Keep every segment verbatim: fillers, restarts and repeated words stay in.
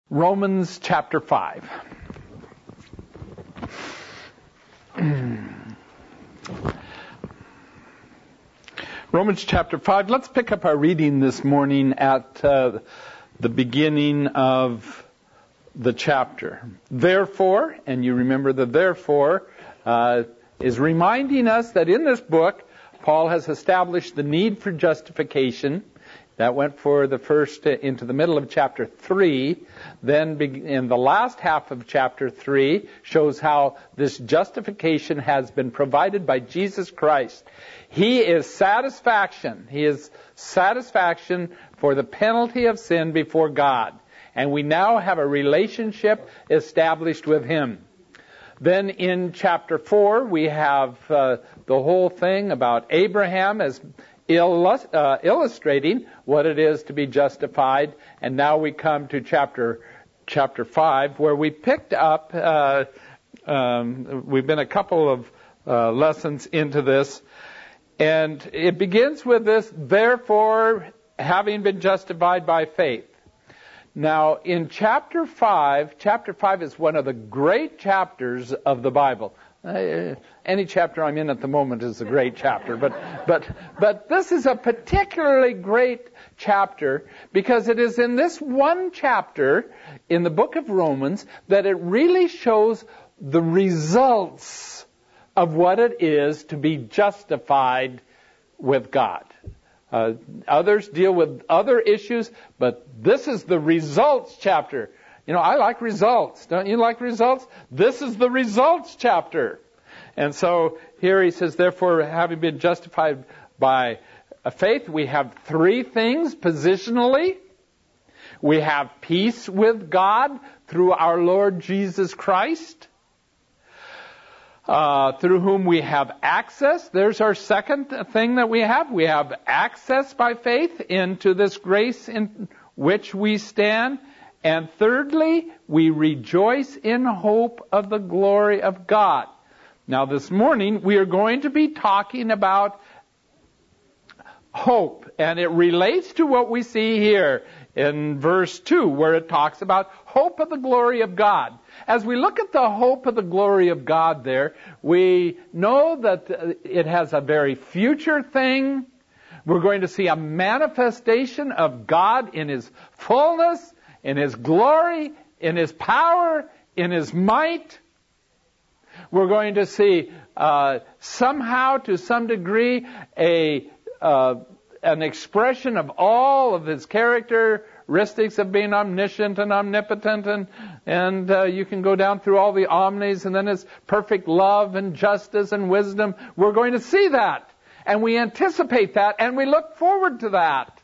Romans chapter five. Romans chapter five. Let's pick up our reading this morning at uh, the beginning of the chapter. Therefore, and you remember the therefore, uh, is reminding us that in this book, Paul has established the need for justification. That went for the first, uh, into the middle of chapter three. Then be- in the last half of chapter three shows how this justification has been provided by Jesus Christ. He is satisfaction. He is satisfaction for the penalty of sin before God. And we now have a relationship established with Him. Then in chapter four, we have uh, the whole thing about Abraham as illus- uh, illustrating what it is to be justified. And now we come to chapter chapter five, where we picked up, uh, um, we've been a couple of uh, lessons into this. And it begins with this, therefore, having been justified by faith. Now, in chapter five, chapter five is one of the great chapters of the Bible. Uh, any chapter I'm in at the moment is a great chapter, but but but this is a particularly great chapter because it is in this one chapter in the book of Romans that it really shows the results of what it is to be justified with God. Uh, others deal with other issues, but this is the results chapter. You know, I like results. Don't you like results? This is the results chapter. And so here he says, therefore, having been justified by faith, we have three things positionally. We have peace with God through our Lord Jesus Christ. Uh, through whom we have access. There's our second thing that we have. We have access by faith into this grace in which we stand. And thirdly, we rejoice in hope of the glory of God. Now this morning, we are going to be talking about hope. And it relates to what we see here in verse two, where it talks about hope of the glory of God. As we look at the hope of the glory of God there, we know that it has a very future thing. We're going to see a manifestation of God in His fullness, in His glory, in His power, in His might. We're going to see uh, somehow, to some degree, a uh, an expression of all of His characteristics of being omniscient and omnipotent, and and uh, you can go down through all the omnis, and then His perfect love and justice and wisdom. We're going to see that, and we anticipate that, and we look forward to that.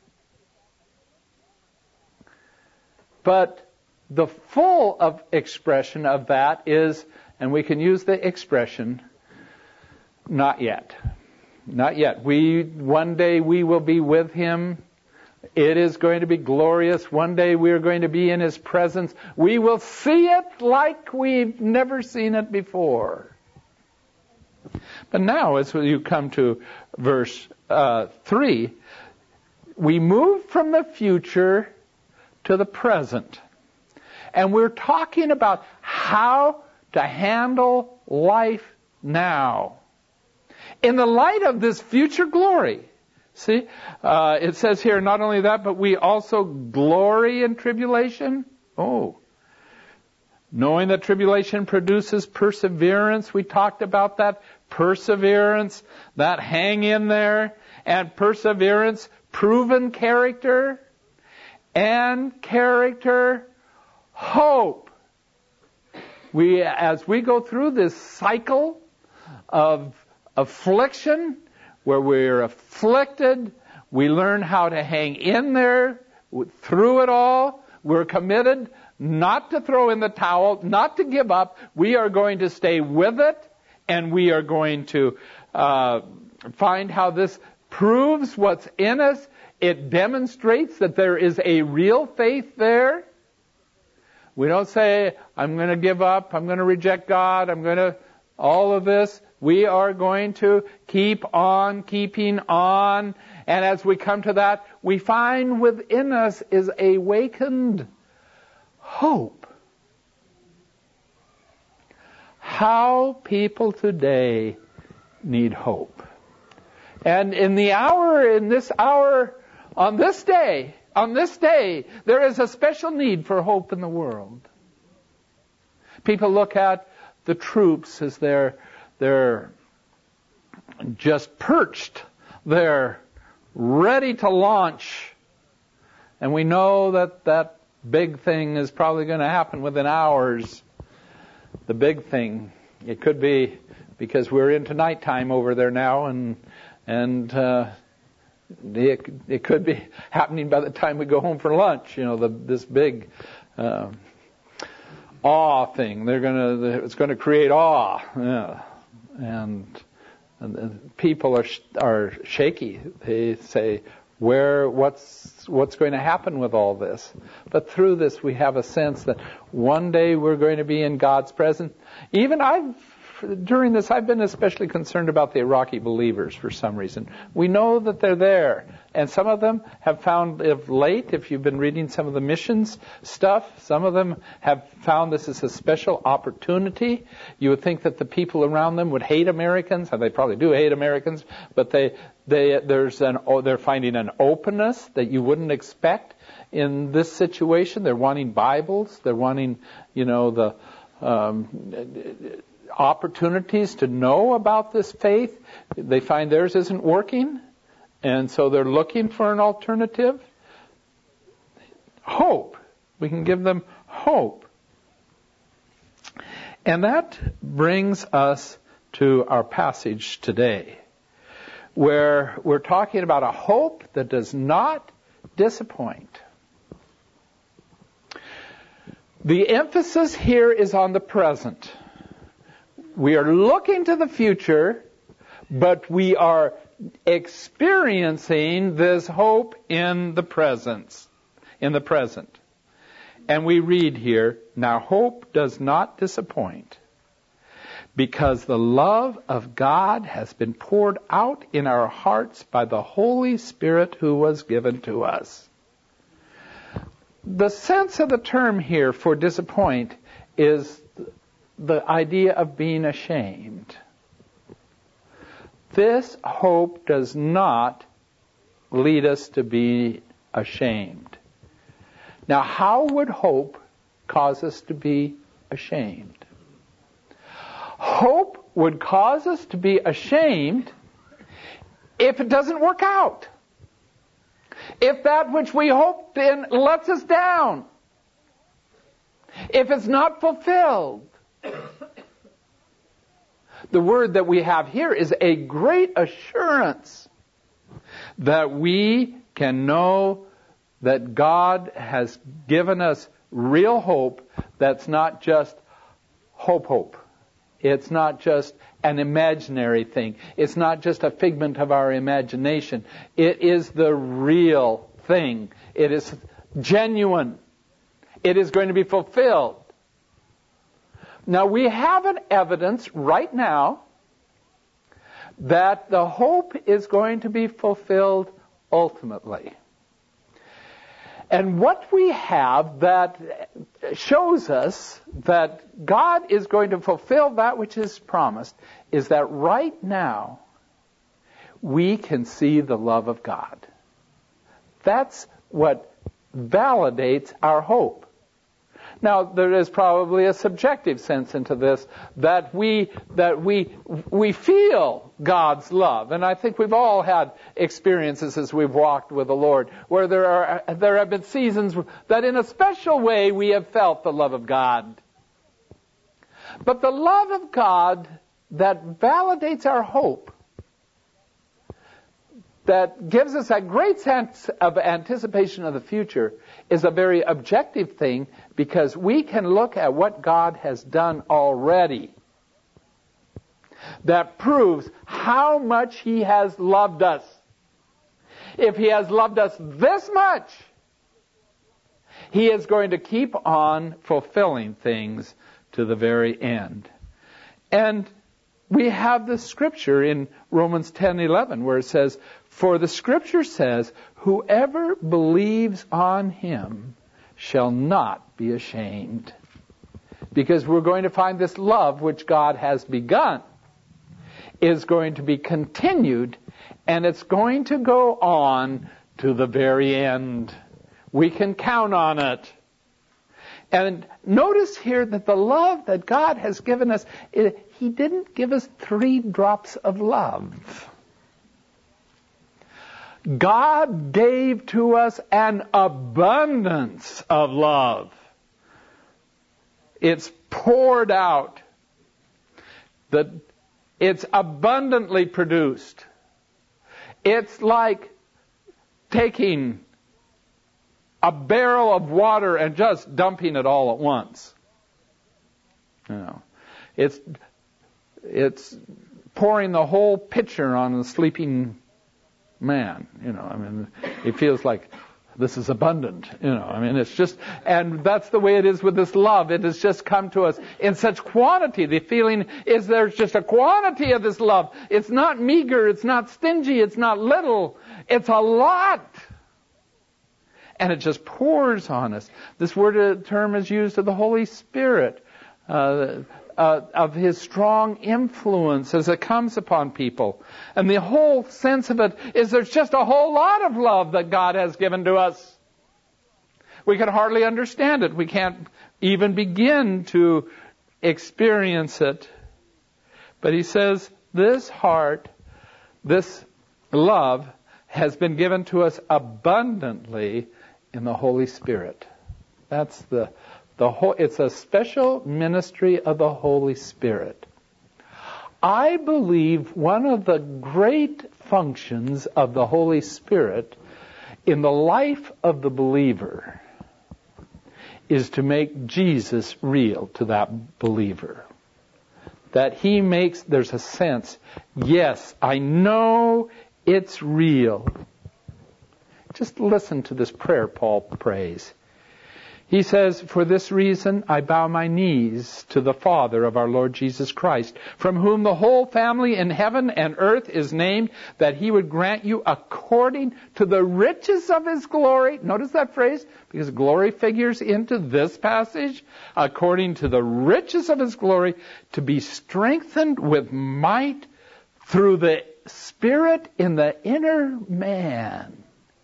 But the full of expression of that is, and we can use the expression, not yet. Not yet. We, one day we will be with Him. It is going to be glorious. One day we are going to be in His presence. We will see it like we've never seen it before. But now, as you come to verse uh, three, we move from the future to the present. And we're talking about how to handle life now. In the light of this future glory. See, uh, it says here, not only that, but we also glory in tribulation. Oh. Knowing that tribulation produces perseverance. We talked about that. Perseverance, that hang in there. And perseverance, proven character. And character, hope. We, as we go through this cycle of affliction, where we're afflicted, we learn how to hang in there through it all. We're committed not to throw in the towel, not to give up. We are going to stay with it, and we are going to uh, find how this proves what's in us. It demonstrates that there is a real faith there. We don't say, I'm going to give up, I'm going to reject God, I'm going to all of this. We are going to keep on keeping on. And as we come to that, we find within us is awakened hope. How people today need hope. And in the hour, in this hour, on this day, on this day, there is a special need for hope in the world. People look at the troops as they're, they're just perched. They're ready to launch. And we know that that big thing is probably going to happen within hours. The big thing. It could be because we're into nighttime over there now, and and uh, it, it could be happening by the time we go home for lunch. You know, the, this big uh, awe thing. They're gonna. It's going to create awe, yeah. and, and people are are shaky. They say, "Where? What's what's going to happen with all this?" But through this, we have a sense that one day we're going to be in God's presence. Even I've, during this, I've been especially concerned about the Iraqi believers for some reason. We know that they're there. And some of them have found of late, if you've been reading some of the missions stuff, some of them have found this is a special opportunity. You would think that the people around them would hate Americans, and they probably do hate Americans, but they, they, there's an, oh, they're finding an openness that you wouldn't expect in this situation. They're wanting Bibles. They're wanting, you know, the um, opportunities to know about this faith. They find theirs isn't working, and so they're looking for an alternative. Hope. We can give them hope. And that brings us to our passage today, where we're talking about a hope that does not disappoint. The emphasis here is on the present. We are looking to the future, but we are experiencing this hope in the present. In the present. And we read here, now hope does not disappoint, because the love of God has been poured out in our hearts by the Holy Spirit who was given to us. The sense of the term here for disappoint is the idea of being ashamed. This hope does not lead us to be ashamed. Now, how would hope cause us to be ashamed? Hope would cause us to be ashamed if it doesn't work out. If that which we hoped in lets us down. If it's not fulfilled. The word that we have here is a great assurance that we can know that God has given us real hope that's not just hope hope. It's not just an imaginary thing. It's not just a figment of our imagination. It is the real thing. It is genuine. It is going to be fulfilled. Now, we have an evidence right now that the hope is going to be fulfilled ultimately. And what we have that shows us that God is going to fulfill that which is promised is that right now we can see the love of God. That's what validates our hope. Now, there is probably a subjective sense into this, that we that we we feel God's love, and I think we've all had experiences as we've walked with the Lord, where there are there have been seasons that, in a special way, we have felt the love of God. But the love of God that validates our hope, that gives us a great sense of anticipation of the future, is a very objective thing, because we can look at what God has done already that proves how much He has loved us. If He has loved us this much, He is going to keep on fulfilling things to the very end. And we have the scripture in Romans ten eleven where it says, "For the scripture says, whoever believes on Him shall not be ashamed. Because we're going to find this love which God has begun is going to be continued, and it's going to go on to the very end. We can count on it. And notice here that the love that God has given us, it, He didn't give us three drops of love. God gave to us an abundance of love. It's poured out. The, it's abundantly produced. It's like taking a barrel of water and just dumping it all at once. You know, it's it's pouring the whole pitcher on the sleeping man. You know, I mean, it feels like this is abundant. You know, I mean, it's just, and that's the way it is with this love. It has just come to us in such quantity. The feeling is there's just a quantity of this love. It's not meager. It's not stingy. It's not little. It's a lot. And it just pours on us. This word term is used of the Holy Spirit, uh, uh, of His strong influence as it comes upon people. And the whole sense of it is there's just a whole lot of love that God has given to us. We can hardly understand it. We can't even begin to experience it. But He says this heart, this love, has been given to us abundantly in the Holy Spirit. That's the the whole. It's a special ministry of the Holy Spirit. I believe one of the great functions of the Holy Spirit in the life of the believer is to make Jesus real to that believer. That He makes, there's a sense, yes, I know it's real. Just listen to this prayer Paul prays. He says, for this reason I bow my knees to the Father of our Lord Jesus Christ, from whom the whole family in heaven and earth is named, that He would grant you according to the riches of His glory. Notice that phrase, because glory figures into this passage. According to the riches of His glory, to be strengthened with might through the Spirit in the inner man.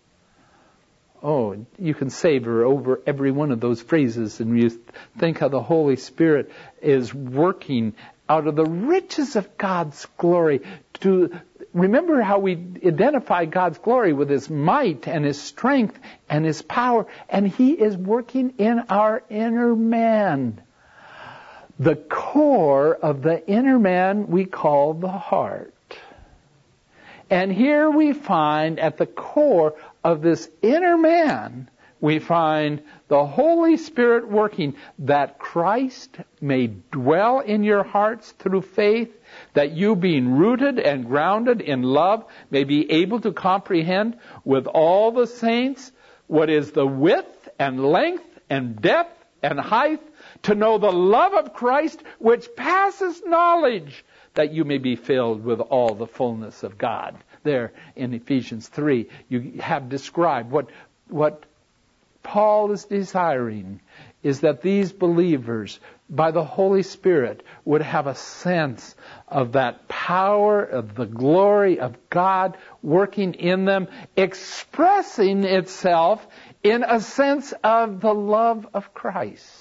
Oh, you can savor over every one of those phrases, and you think how the Holy Spirit is working out of the riches of God's glory. To remember how we identify God's glory with His might and His strength and His power, and He is working in our inner man. The core of the inner man we call the heart. And here we find at the core of this inner man, we find the Holy Spirit working, that Christ may dwell in your hearts through faith, that you, being rooted and grounded in love, may be able to comprehend with all the saints what is the width and length and depth and height, to know the love of Christ which passes knowledge, that you may be filled with all the fullness of God. There in Ephesians three, you have described what what Paul is desiring is that these believers, by the Holy Spirit, would have a sense of that power, of the glory of God working in them, expressing itself in a sense of the love of Christ.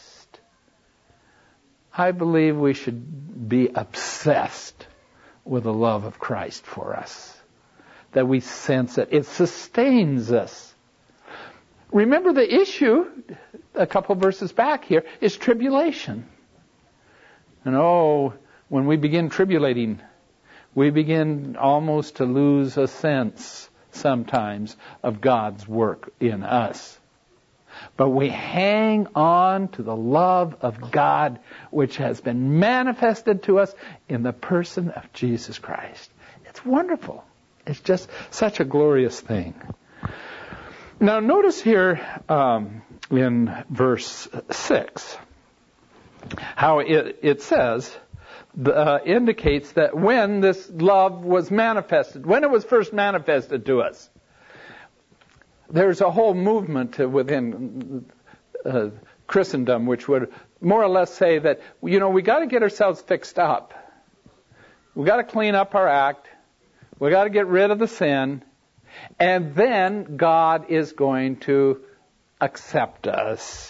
I believe we should be obsessed with the love of Christ for us. That we sense it. It sustains us. Remember the issue, a couple verses back here, is tribulation. And oh, when we begin tribulating, we begin almost to lose a sense sometimes of God's work in us. But we hang on to the love of God, which has been manifested to us in the person of Jesus Christ. It's wonderful. It's just such a glorious thing. Now notice here um, in verse six how it, it says, uh, indicates that when this love was manifested, when it was first manifested to us, there's a whole movement within uh, Christendom, which would more or less say that, you know, we got to get ourselves fixed up. We got to clean up our act. We got to get rid of the sin. And then God is going to accept us.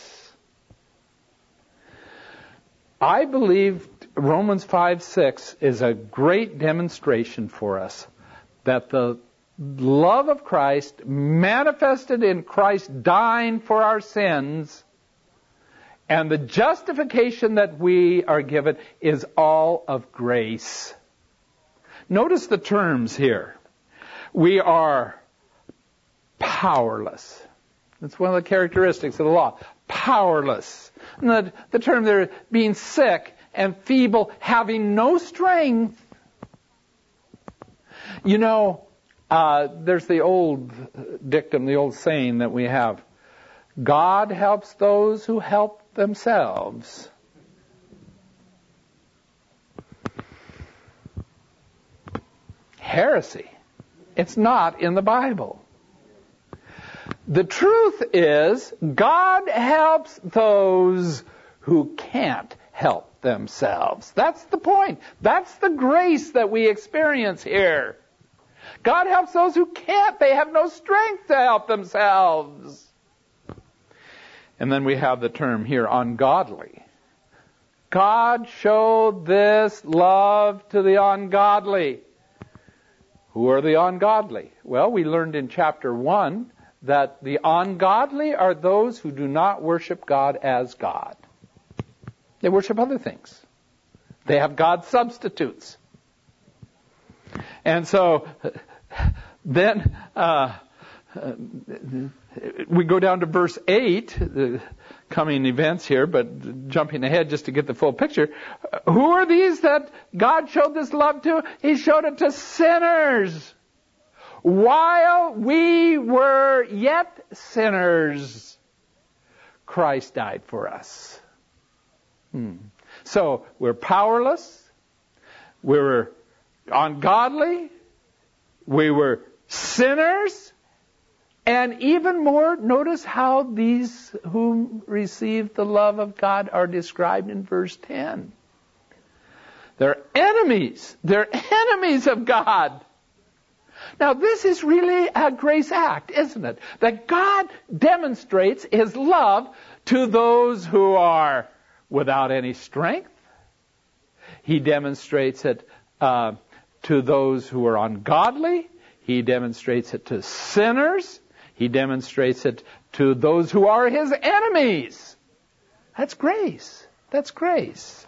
I believe Romans five six is a great demonstration for us that the love of Christ manifested in Christ dying for our sins and the justification that we are given is all of grace. Notice the terms here. We are powerless. That's one of the characteristics of the law. Powerless. And the, the term there, being sick and feeble, having no strength. You know, uh, there's the old dictum, the old saying that we have. God helps those who help themselves. Heresy. It's not in the Bible. The truth is, God helps those who can't help themselves. That's the point. That's the grace that we experience here. God helps those who can't. They have no strength to help themselves. And then we have the term here, ungodly. God showed this love to the ungodly. Who are the ungodly? Well, we learned in chapter one that the ungodly are those who do not worship God as God. They worship other things. They have God substitutes. And so then uh, we go down to verse eight, the coming events here, but jumping ahead just to get the full picture. Who are these that God showed this love to? He showed it to sinners. While we were yet sinners, Christ died for us. Hmm. So we're powerless, we were ungodly, we were sinners, and even more, notice how these who received the love of God are described in verse ten. They're enemies. They're enemies of God. Now, this is really a grace act, isn't it? That God demonstrates His love to those who are without any strength. He demonstrates it uh, to those who are ungodly. He demonstrates it to sinners. He demonstrates it to those who are His enemies. That's grace. That's grace.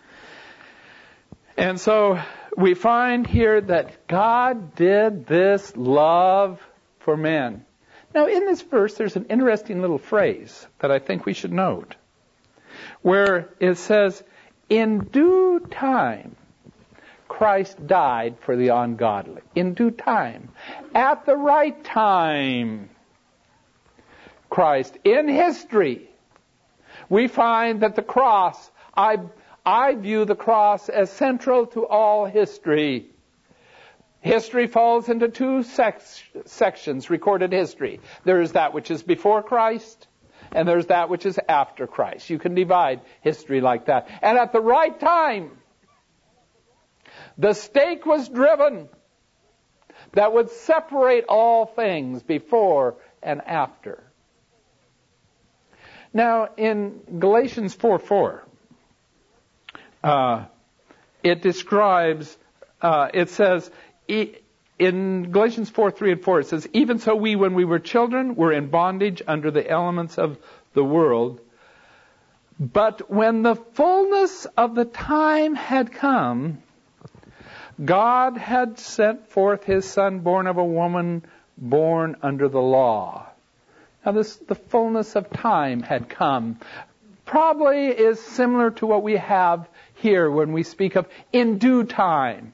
And so we find here that God did this love for men. Now, in this verse, there's an interesting little phrase that I think we should note, where it says, in due time, Christ died for the ungodly. In due time. At the right time, Christ. In history, we find that the cross, I I view the cross as central to all history. History falls into two sec- sections, recorded history. There is that which is before Christ, and there's that which is after Christ. You can divide history like that. And at the right time, the stake was driven that would separate all things before and after. Now, in Galatians four four, Uh, it describes, uh, it says, e- in Galatians four, three and four, it says, even so we, when we were children, were in bondage under the elements of the world. But when the fullness of the time had come, God had sent forth His Son, born of a woman, born under the law. Now this, the fullness of time had come. Probably is similar to what we have here when we speak of in due time.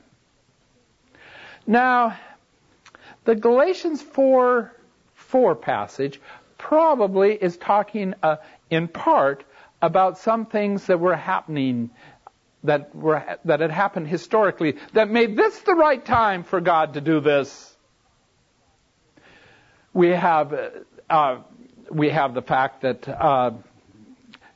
Now, the Galatians four four passage probably is talking uh, in part about some things that were happening, that were that had happened historically, that made this the right time for God to do this. We have uh, we have the fact that uh,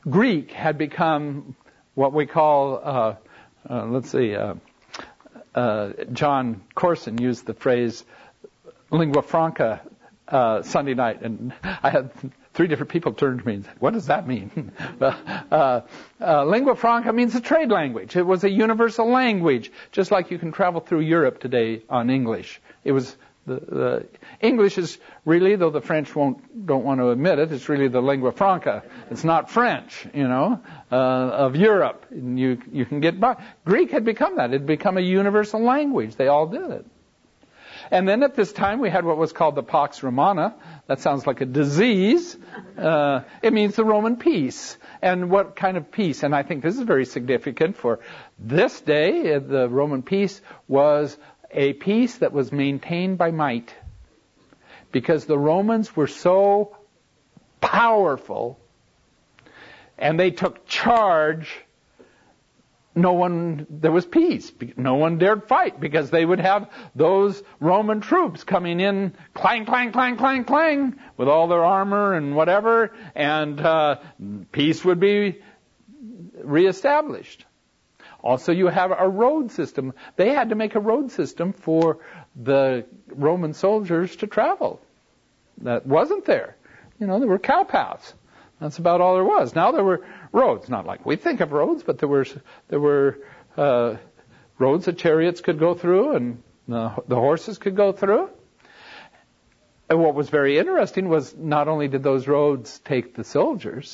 Greek had become what we call, uh, uh, let's see, uh, uh, John Corson used the phrase lingua franca uh, Sunday night, and I had three different people turn to me and said, what does that mean? uh, uh, lingua franca means a trade language. It was a universal language, just like you can travel through Europe today on English. It was the, the English is really, though the French won't don't want to admit it, it's really the lingua franca. It's not French, you know, uh, of Europe. And you you can get by. Greek had become that. It had become a universal language. They all did it. And then at this time we had what was called the Pax Romana. That sounds like a disease. Uh, it means the Roman peace. And what kind of peace? And I think this is very significant for this day. The Roman peace was a peace that was maintained by might. Because the Romans were so powerful and they took charge, no one, there was peace. No one dared fight because they would have those Roman troops coming in, clang, clang, clang, clang, clang, with all their armor and whatever, and uh, peace would be reestablished. Also, you have a road system. They had to make a road system for the Roman soldiers to travel. That wasn't there. You know, there were cow paths. That's about all there was. Now there were roads, not like we think of roads, but there were there were uh, roads that chariots could go through and the, the horses could go through. And what was very interesting was not only did those roads take the soldiers,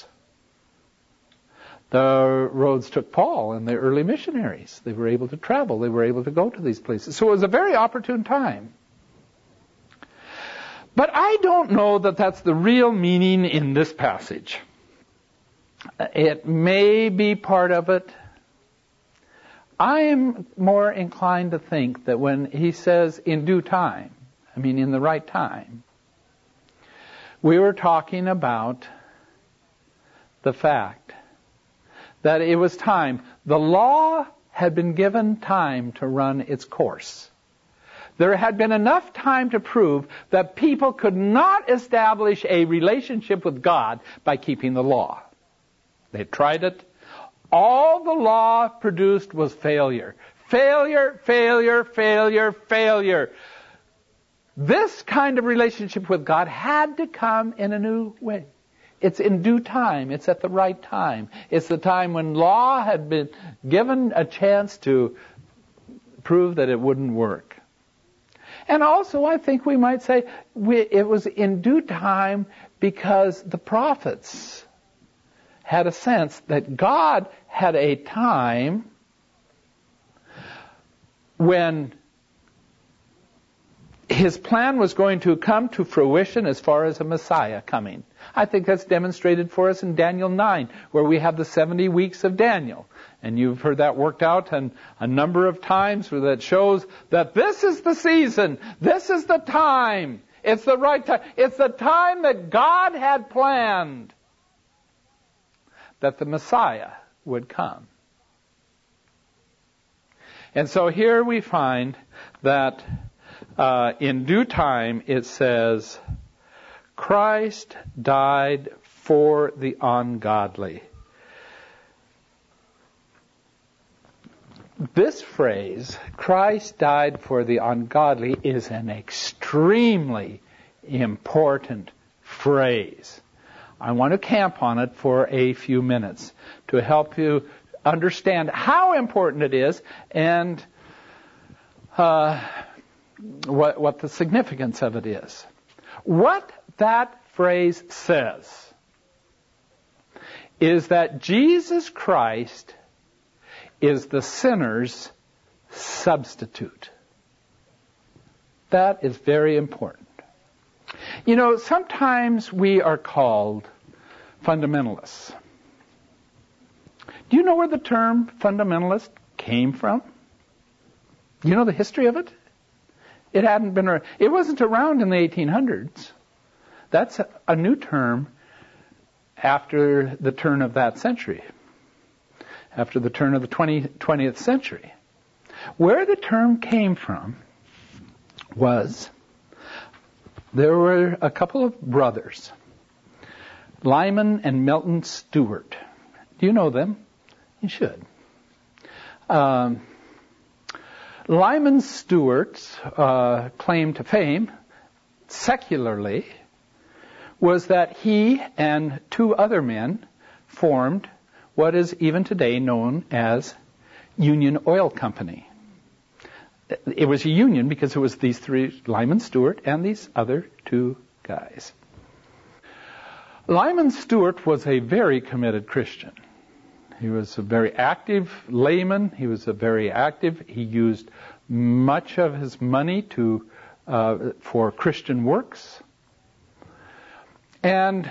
the roads took Paul and the early missionaries. They were able to travel. They were able to go to these places. So it was a very opportune time. But I don't know that that's the real meaning in this passage. It may be part of it. I am more inclined to think that when he says in due time, I mean in the right time, we were talking about the fact that it was time. The law had been given time to run its course. There had been enough time to prove that people could not establish a relationship with God by keeping the law. They tried it. All the law produced was failure. Failure, failure, failure, failure. This kind of relationship with God had to come in a new way. It's in due time. It's at the right time. It's the time when law had been given a chance to prove that it wouldn't work. And also, I think we might say we, it was in due time because the prophets had a sense that God had a time when His plan was going to come to fruition as far as a Messiah coming. I think that's demonstrated for us in Daniel nine, where we have the seventy weeks of Daniel. And you've heard that worked out and a number of times where that shows that this is the season. This is the time. It's the right time. It's the time that God had planned that the Messiah would come. And so here we find that uh, in due time it says, Christ died for the ungodly. This phrase, Christ died for the ungodly, is an extremely important phrase. I want to camp on it for a few minutes to help you understand how important it is and uh, what, what the significance of it is. What that phrase says is that Jesus Christ is the sinner's substitute. That is very important. You know, sometimes we are called fundamentalists. Do you know where the term fundamentalist came from? Do you know the history of it? It hadn't been around. It wasn't around in the eighteen hundreds. That's a, a new term after the turn of that century. After the turn of the twentieth century. Where the term came from was there were a couple of brothers, Lyman and Milton Stewart. Do you know them? You should. Um, Lyman Stewart's uh, claim to fame, secularly, was that he and two other men formed what is even today known as Union Oil Company. It was a union because it was these three, Lyman Stewart and these other two guys. Lyman Stewart was a very committed Christian. He was a very active layman. He was a very active. He used much of his money to uh, for Christian works. And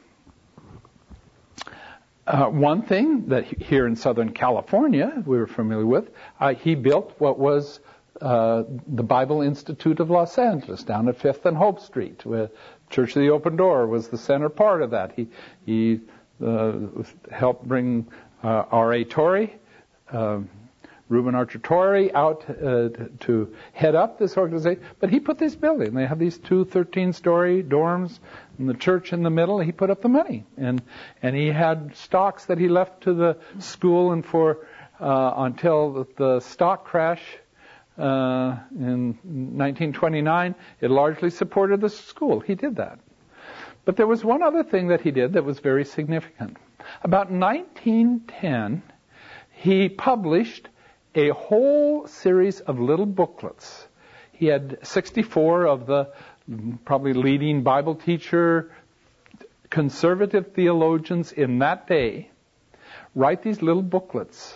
uh, one thing that here in Southern California we were familiar with, uh, he built what was uh, the Bible Institute of Los Angeles down at Fifth and Hope Street, where Church of the Open Door was the center part of that. He he uh, helped bring uh, R A Torrey, uh, Reuben Archer Torrey, out uh, to head up this organization. But he put this building. They have these two thirteen-story dorms, and the church in the middle. He put up the money, and and he had stocks that he left to the school, and for uh, until the stock crash uh, in nineteen twenty-nine, it largely supported the school. He did that. But there was one other thing that he did that was very significant. About nineteen ten, he published a whole series of little booklets. He had sixty-four of the probably leading Bible teacher, conservative theologians in that day write these little booklets.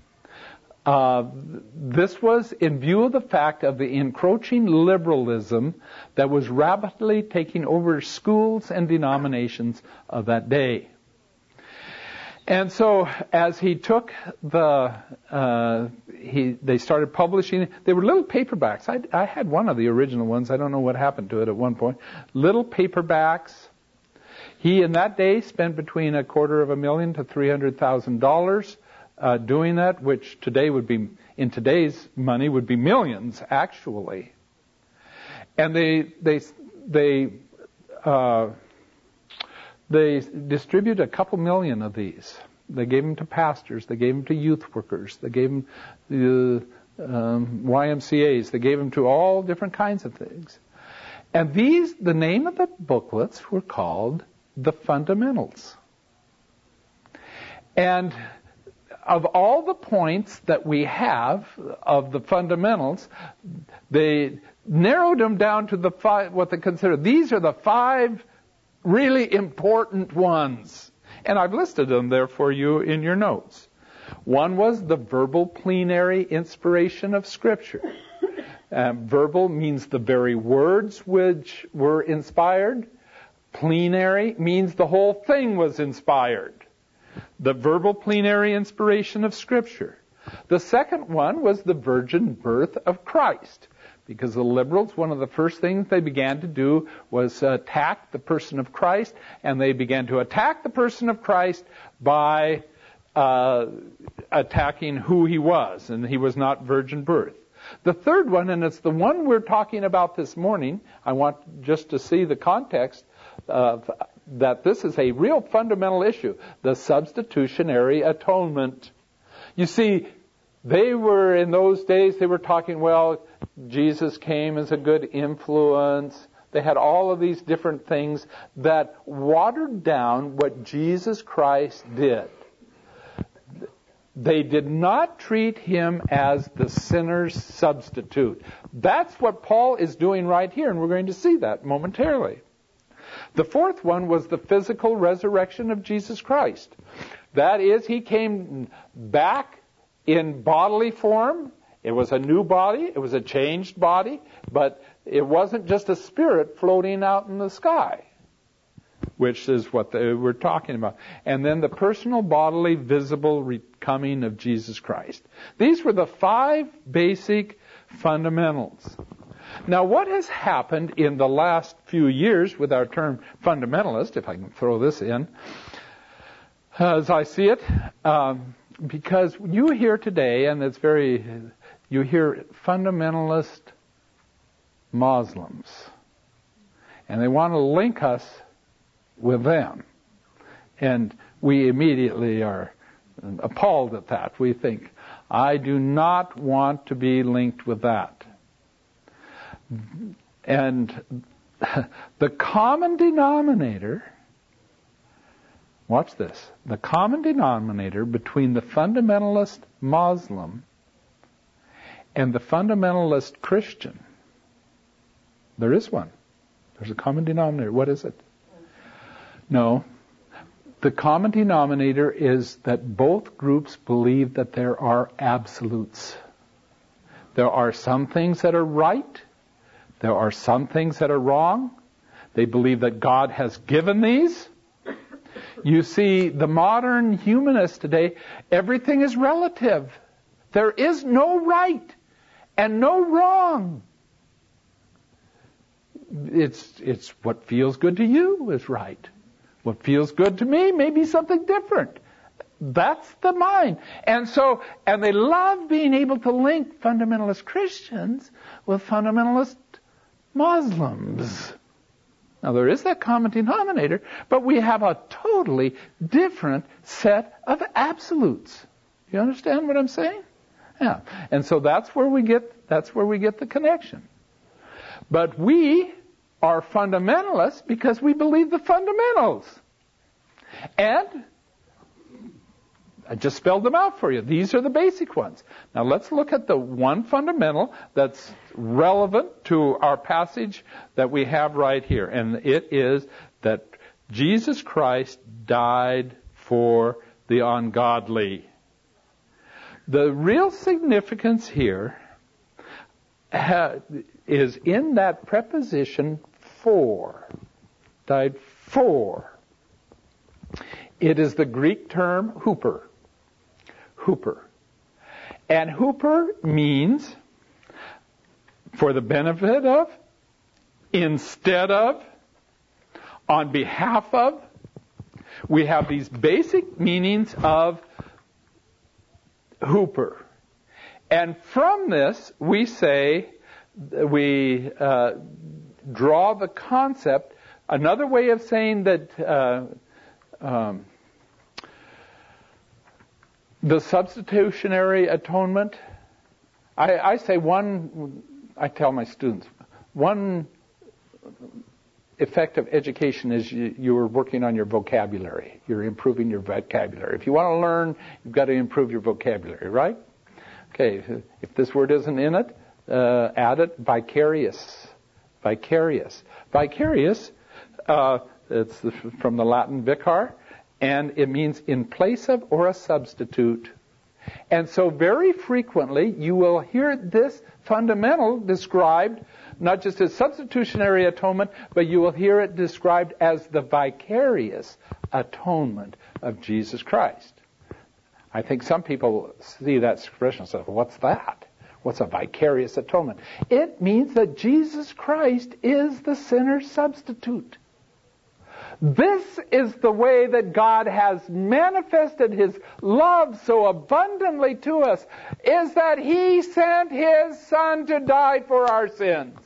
Uh, this was in view of the fact of the encroaching liberalism that was rapidly taking over schools and denominations of that day. And so, as he took the, uh, he, they started publishing. They were little paperbacks. I, I had one of the original ones. I don't know what happened to it at one point. Little paperbacks. He, in that day, spent between a quarter of a million to three hundred thousand dollars uh, doing that, which today would be, in today's money, would be millions actually. And they, they, they. Uh, They distribute a couple million of these. They gave them to pastors. They gave them to youth workers. They gave them to um, Y M C As. They gave them to all different kinds of things. And these, the name of the booklets were called The Fundamentals. And of all the points that we have of the fundamentals, they narrowed them down to the five, what they consider, these are the five really important ones. And I've listed them there for you in your notes. One was the verbal plenary inspiration of Scripture. Uh, verbal means the very words which were inspired. Plenary means the whole thing was inspired. The verbal plenary inspiration of Scripture. The second one was the virgin birth of Christ. Because the liberals, one of the first things they began to do was attack the person of Christ, and they began to attack the person of Christ by uh, attacking who he was, and he was not virgin birth. The third one, and it's the one we're talking about this morning, I want just to see the context of that this is a real fundamental issue, the substitutionary atonement. You see, they were, in those days, they were talking, well, Jesus came as a good influence. They had all of these different things that watered down what Jesus Christ did. They did not treat him as the sinner's substitute. That's what Paul is doing right here, and we're going to see that momentarily. The fourth one was the physical resurrection of Jesus Christ. That is, he came back in bodily form. It was a new body. It was a changed body. But it wasn't just a spirit floating out in the sky, which is what they were talking about. And then the personal, bodily, visible coming of Jesus Christ. These were the five basic fundamentals. Now, what has happened in the last few years with our term fundamentalist, if I can throw this in, as I see it, um, because you hear today, and it's very, you hear fundamentalist Muslims, and they want to link us with them. And we immediately are appalled at that. We think, I do not want to be linked with that. And the common denominator, watch this, the common denominator between the fundamentalist Muslim and the fundamentalist Christian, there is one. There's a common denominator. What is it? No. The common denominator is that both groups believe that there are absolutes. There are some things that are right. There are some things that are wrong. They believe that God has given these. You see, the modern humanist today, everything is relative. There is no right and no wrong. It's, it's what feels good to you is right. What feels good to me may be something different. That's the mind. And so, and they love being able to link fundamentalist Christians with fundamentalist Muslims. Now there is that common denominator, but we have a totally different set of absolutes. You understand what I'm saying? Yeah. And so that's where we get, that's where we get the connection. But we are fundamentalists because we believe the fundamentals. And I just spelled them out for you. These are the basic ones. Now let's look at the one fundamental that's relevant to our passage that we have right here. And it is that Jesus Christ died for the ungodly. The real significance here ha- is in that preposition for. Died for. It is the Greek term hooper. Hooper. And hooper means for the benefit of, instead of, on behalf of. We have these basic meanings of hooper. And from this, we say, we uh, draw the concept. Another way of saying that uh, um, the substitutionary atonement, I, I say one, I tell my students, one effect of education is you, you're working on your vocabulary. You're improving your vocabulary. If you want to learn, you've got to improve your vocabulary, right? Okay, if this word isn't in it, uh, add it, vicarious. Vicarious. Vicarious, uh, it's from the Latin vicar, and it means in place of or a substitute. And so very frequently you will hear this fundamental described not just as substitutionary atonement, but you will hear it described as the vicarious atonement of Jesus Christ. I think some people see that expression and say, what's that? What's a vicarious atonement? It means that Jesus Christ is the sinner's substitute. This is the way that God has manifested His love so abundantly to us, is that He sent His Son to die for our sins.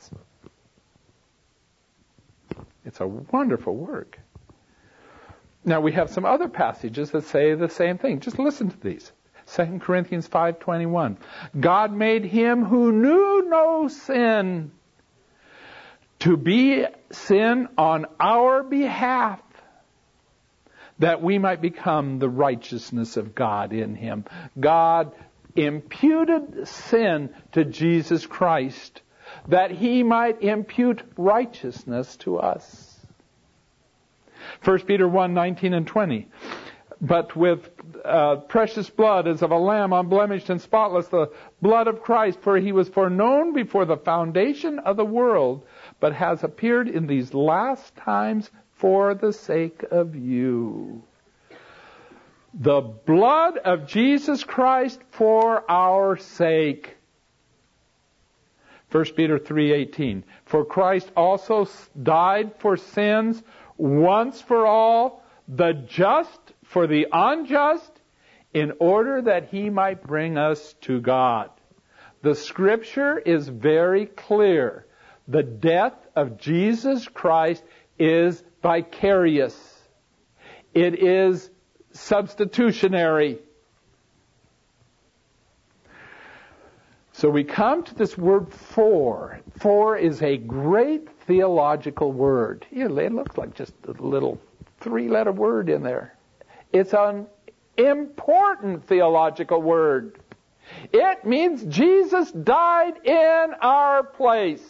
It's a wonderful work. Now we have some other passages that say the same thing. Just listen to these. Second Corinthians five twenty-one. God made Him who knew no sin to be sin on our behalf, that we might become the righteousness of God in Him. God imputed sin to Jesus Christ, that He might impute righteousness to us. First Peter one nineteen and twenty. But with uh, precious blood as of a lamb unblemished and spotless, the blood of Christ, for He was foreknown before the foundation of the world, but has appeared in these last times for the sake of you. The blood of Jesus Christ for our sake. First Peter three eighteen. For Christ also died for sins once for all, the just for the unjust, in order that He might bring us to God. The Scripture is very clear. The death of Jesus Christ is vicarious. It is substitutionary. So we come to this word for. For is a great theological word. It looks like just a little three-letter word in there. It's an important theological word. It means Jesus died in our place.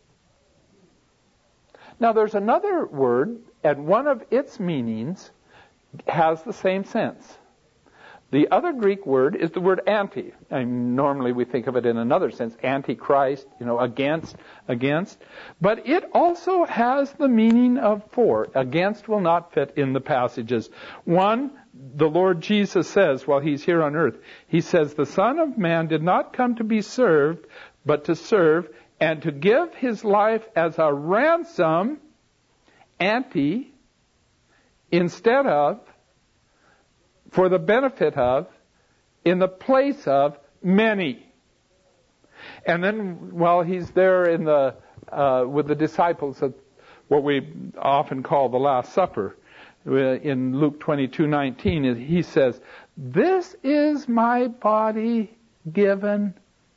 Now there's another word, and one of its meanings has the same sense. The other Greek word is the word anti. And normally we think of it in another sense, antichrist, you know, against, against. But it also has the meaning of for. Against will not fit in the passages. One, the Lord Jesus says while he's here on earth, he says, the Son of Man did not come to be served, but to serve and to give his life as a ransom, anti, instead of, for the benefit of, in the place of many. And then while he's there in the uh, with the disciples at what we often call the Last Supper, in Luke twenty-two nineteen, he says, "This is my body given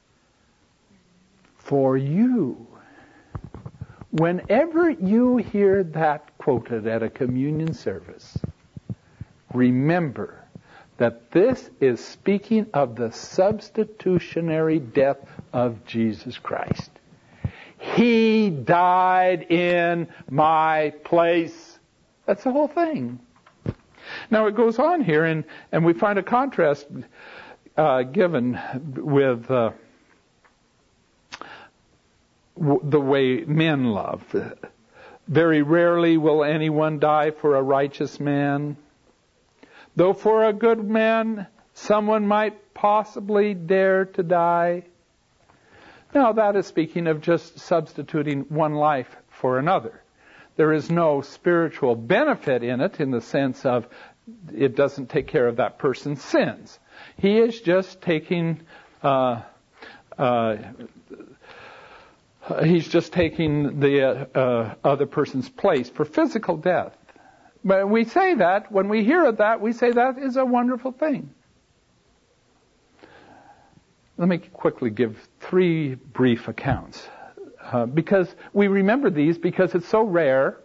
for you." Whenever you hear that quoted at a communion service, remember that this is speaking of the substitutionary death of Jesus Christ. He died in my place. That's the whole thing. Now it goes on here, and, and we find a contrast uh, given with uh, w- the way men love. Very rarely will anyone die for a righteous man, though for a good man someone might possibly dare to die. Now that is speaking of just substituting one life for another. There is no spiritual benefit in it in the sense of it doesn't take care of that person's sins. He is just taking, uh, uh, he's just taking the uh, uh, other person's place for physical death. But we say that, when we hear of that, we say that is a wonderful thing. Let me quickly give three brief accounts. Uh, because we remember these because it's so rare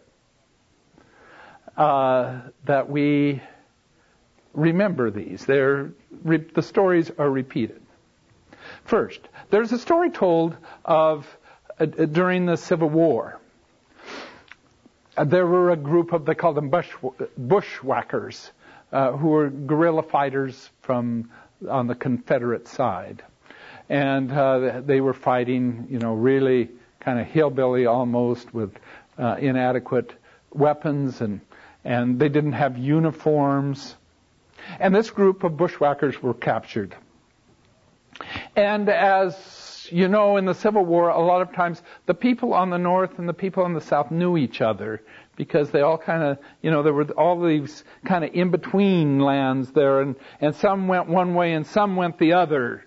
uh, that we remember these. They're, re- the stories are repeated. First, there's a story told of uh, during the Civil War. Uh, there were a group of, they called them bush, bushwhackers, uh, who were guerrilla fighters from on the Confederate side. And uh, they were fighting, you know, really kind of hillbilly almost, with uh, inadequate weapons, and and they didn't have uniforms. And this group of bushwhackers were captured. And as you know, in the Civil War, a lot of times the people on the north and the people on the south knew each other, because they all kind of, you know, there were all these kind of in-between lands there, and, and some went one way and some went the other.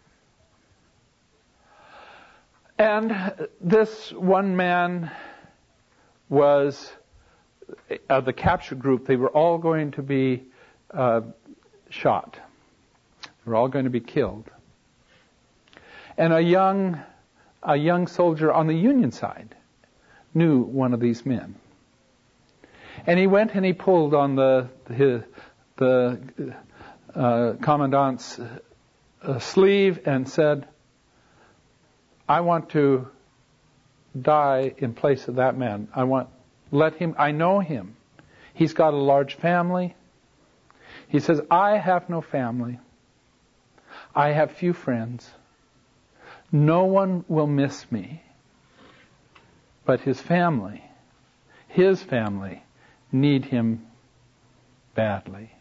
And this one man was, uh, the captured group, they were all going to be uh, shot. They were all going to be killed. And a young, a young soldier on the Union side knew one of these men. And he went and he pulled on the, his, the uh, commandant's uh, sleeve and said, "I want to die in place of that man. I want, let him, I know him. He's got a large family." He says, "I have no family. I have few friends. No one will miss me. But his family, his family need him badly."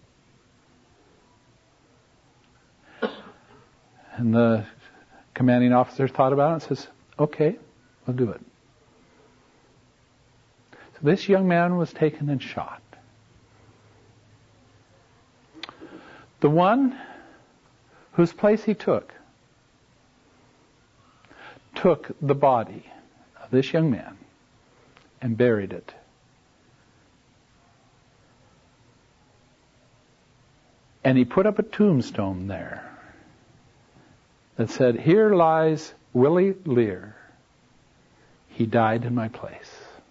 And the commanding officer thought about it and says, "Okay, we'll do it." So this young man was taken and shot. The one whose place he took, took the body of this young man and buried it. And he put up a tombstone there. that said, here lies Willie Lear. He died in my place.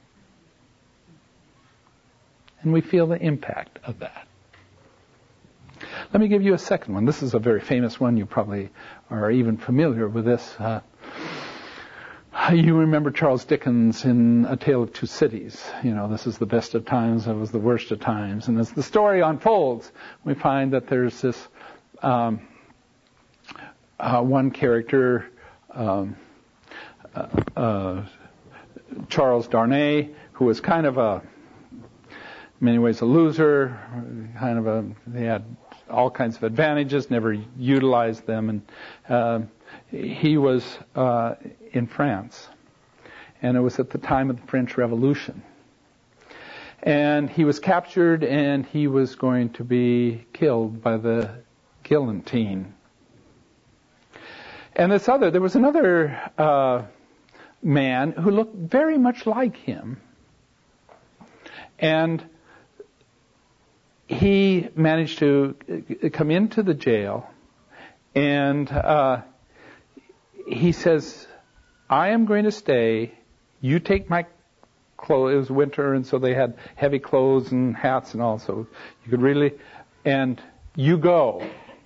And we feel the impact of that. Let me give you a second one. This is a very famous one. You probably are even familiar with this. Uh, you remember Charles Dickens in A Tale of Two Cities. You know, this is the best of times, that was the worst of times. And as the story unfolds, we find that there's this um, uh, one character, um, uh, uh, Charles Darnay, who was kind of a, in many ways a loser, kind of a, he had all kinds of advantages, never utilized them, and uh, he was uh, in France, and it was at the time of the French Revolution, and he was captured, and he was going to be killed by the guillotine. And this other, there was another uh, man who looked very much like him, and he managed to come into the jail, and uh, he says, I am going to stay, you take my clothes, it was winter, and so they had heavy clothes and hats and all, so you could really, and you go.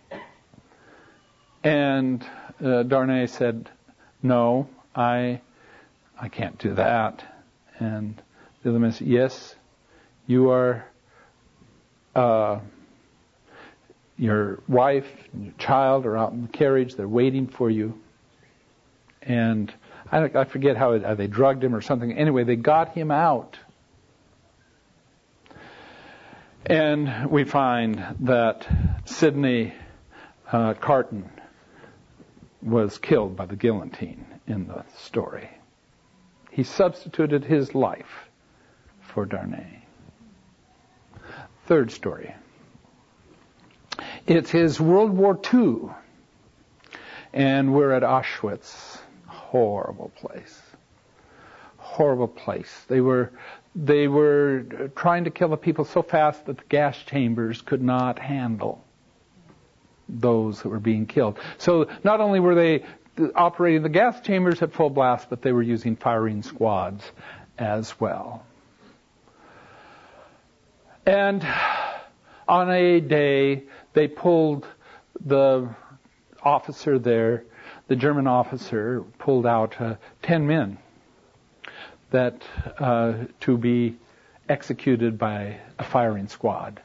And uh, Darnay said, no, I I can't do that. And the other man said, yes, you are Uh, your wife and your child are out in the carriage. They're waiting for you. And I, I forget how, it, how they drugged him or something. Anyway, they got him out. And we find that Sidney uh, Carton was killed by the guillotine in the story. He substituted his life for Darnay. Third story. It's his World War Two, and we're at Auschwitz. Horrible place. Horrible place. They were they were trying to kill the people so fast that the gas chambers could not handle those that were being killed. So not only were they operating the gas chambers at full blast, but they were using firing squads as well. And on a day, they pulled the officer there, the German officer, pulled out uh, ten men that uh, to be executed by a firing squad.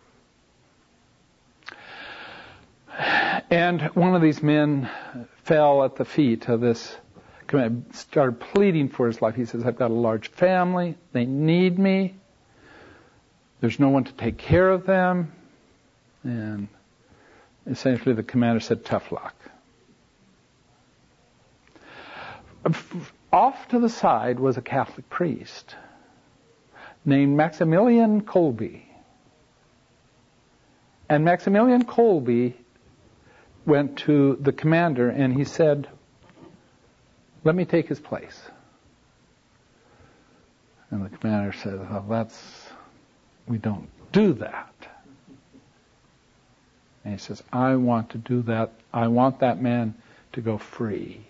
And one of these men fell at the feet of this commander, started pleading for his life. He says, I've got a large family. They need me. There's no one to take care of them. And essentially the commander said, tough luck. Off to the side was a Catholic priest named Maximilian Kolbe. And Maximilian Kolbe went to the commander and he said, let me take his place. And the commander said, well, that's, we don't do that. And he says, I want to do that. I want that man to go free.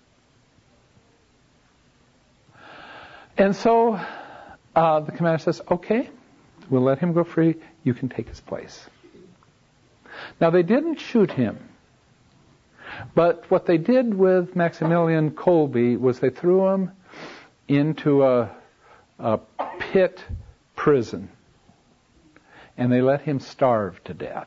And so uh, the commander says, okay, we'll let him go free. You can take his place. Now, they didn't shoot him. But what they did with Maximilian Kolbe was they threw him into a, a pit prison. And they let him starve to death.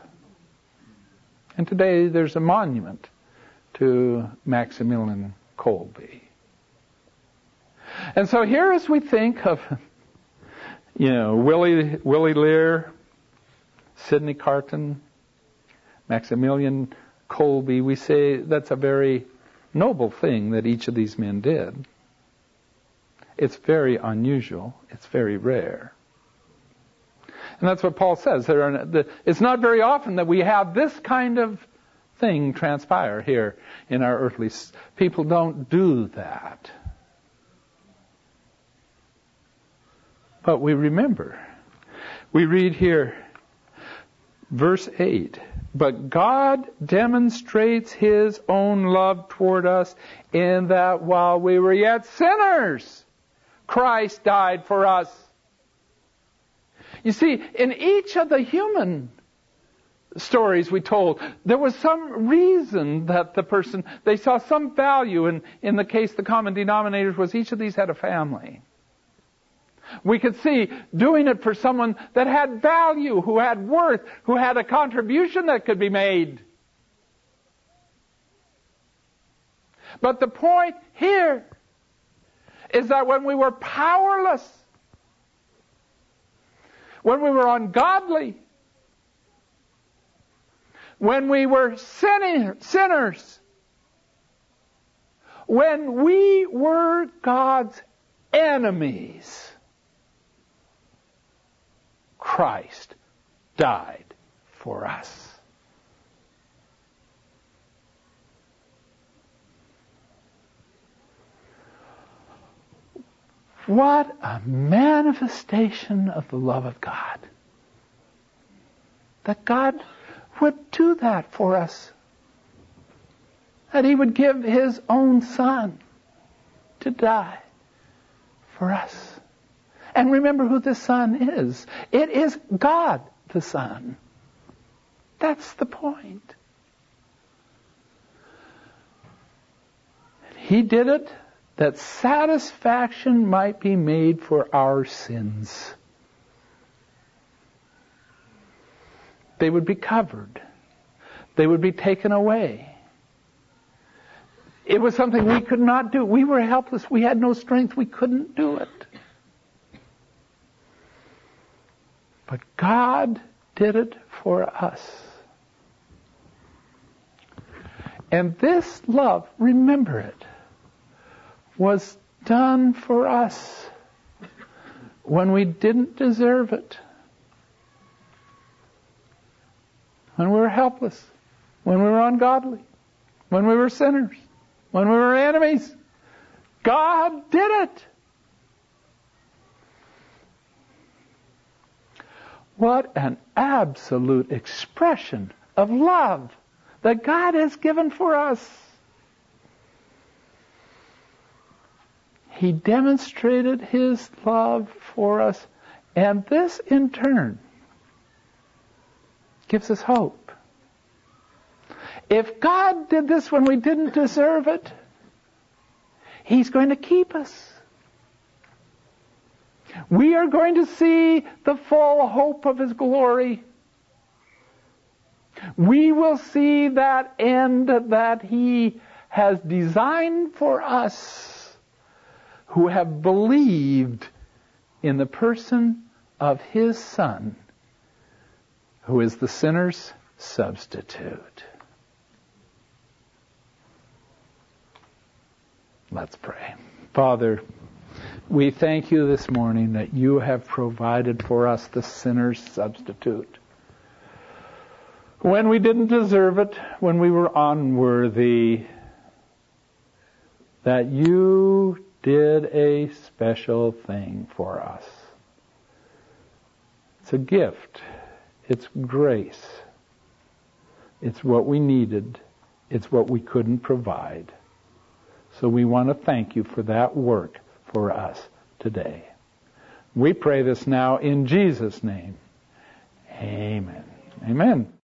And today there's a monument to Maximilian Kolbe. And so here as we think of, you know, Willie, Willie Lear, Sidney Carton, Maximilian Kolbe, we say that's a very noble thing that each of these men did. It's very unusual. It's very rare. And that's what Paul says. There are, the, it's not very often that we have this kind of thing transpire here in our earthly. People don't do that. But we remember. We read here, verse eight. But God demonstrates His own love toward us in that while we were yet sinners, Christ died for us. You see, in each of the human stories we told, there was some reason that the person, they saw some value. And in the case, the common denominator was each of these had a family. We could see doing it for someone that had value, who had worth, who had a contribution that could be made. But the point here is that when we were powerless, when we were ungodly, when we were sinning, sinners, when we were God's enemies, Christ died for us. What a manifestation of the love of God. That God would do that for us. That He would give His own Son to die for us. And remember who the Son is. It is God the Son. That's the point. He did it that satisfaction might be made for our sins. They would be covered. They would be taken away. It was something we could not do. We were helpless. We had no strength. We couldn't do it. But God did it for us. And this love, remember it, was done for us when we didn't deserve it. When we were helpless. When we were ungodly. When we were sinners. When we were enemies. God did it. What an absolute expression of love that God has given for us. He demonstrated His love for us, and this in turn gives us hope. If God did this when we didn't deserve it, He's going to keep us. We are going to see the full hope of His glory. We will see that end that He has designed for us who have believed in the person of His Son, who is the sinner's substitute. Let's pray. Father, we thank You this morning that You have provided for us the sinner's substitute. When we didn't deserve it, when we were unworthy, that You did a special thing for us. It's a gift. It's grace. It's what we needed. It's what we couldn't provide. So we want to thank You for that work for us today. We pray this now in Jesus' name. Amen. Amen.